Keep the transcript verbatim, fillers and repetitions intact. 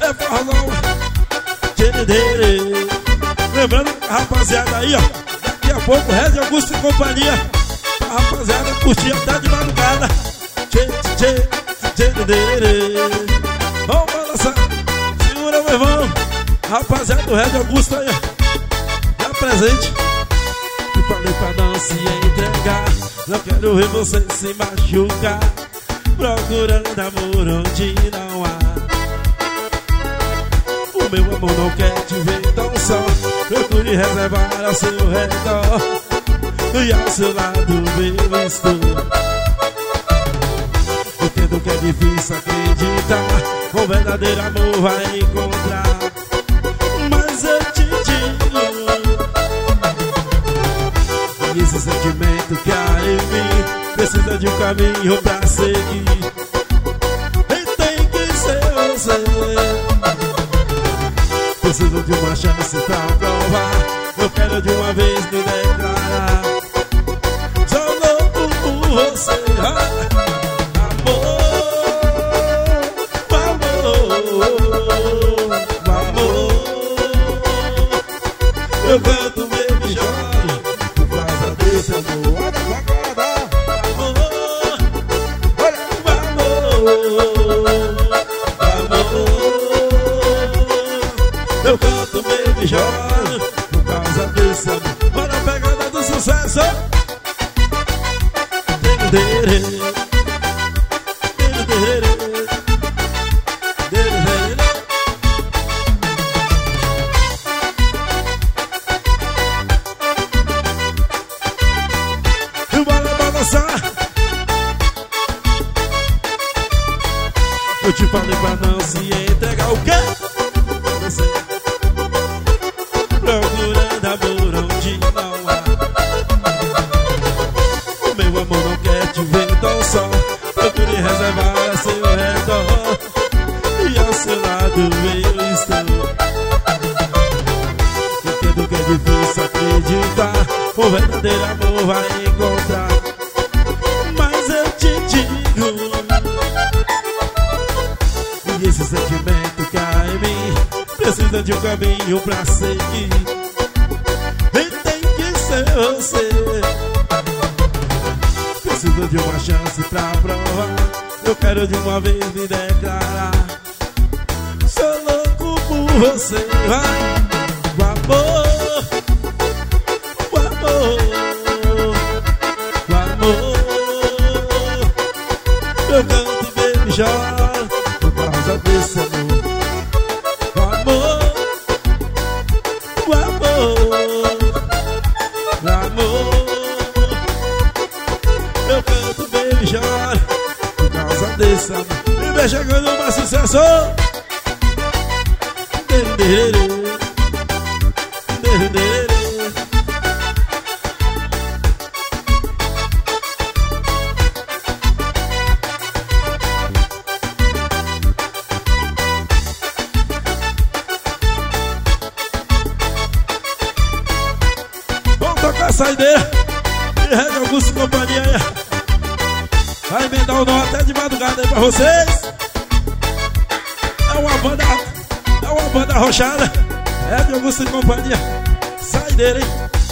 É forrozão. Lembrando, rapaziada aí, ó, daqui a pouco Regis Augusto e companhia. A rapaziada curtir até de madrugada. Vamos balançar. Segura, meu irmão. Rapaziada do Regis Augusto aí, ó, já presente. E falei pra não se entregar. Não quero ver você se machucar, procurando amor onde não há. O meu amor não quer te ver tão só. Procure reservar ao seu redor, e ao seu lado eu estou. Entendo que é difícil acreditar, o verdadeiro amor vai encontrar. Mas eu te digo, esse sentimento que há em mim precisa de um caminho pra seguir, e tem que ser você. Preciso de uma chance pra provar, eu quero de uma vez me declarar. Sou louco por você, amor, amor, amor. Eu canto mesmo e choro por causa desse amor. Eu canto mesmo e choro por causa desse amor. Olha a pegada do sucesso. E bora balançar. Eu te falei pra não se entregar. O quê? Procurando amor onde não há. O meu amor não quer te ver tão só. Procure reservar a seu redor, e ao seu lado eu estou. Entendo que é difícil acreditar, o verdadeiro amor vai encontrar. Mas eu te digo, e esse sentimento que há em mim precisa de um caminho pra seguir, e tem que ser você. Preciso de uma chance pra provar, eu quero de uma vez me declarar. Sou louco por você, vai. O amor, o amor, o amor. Eu canto e bebo e choro por causa desse amor. O amor, o amor, o amor. Eu canto, bebo e choro por causa desse amor. E vem chegando mais sucesso. Vamos tocar a saideira e Regis Augusto e companhia aí. Vai emendar o nó até de madrugada aí pra vocês. É uma banda, é uma banda arrochada. Regis Augusto e companhia. Saideira, hein?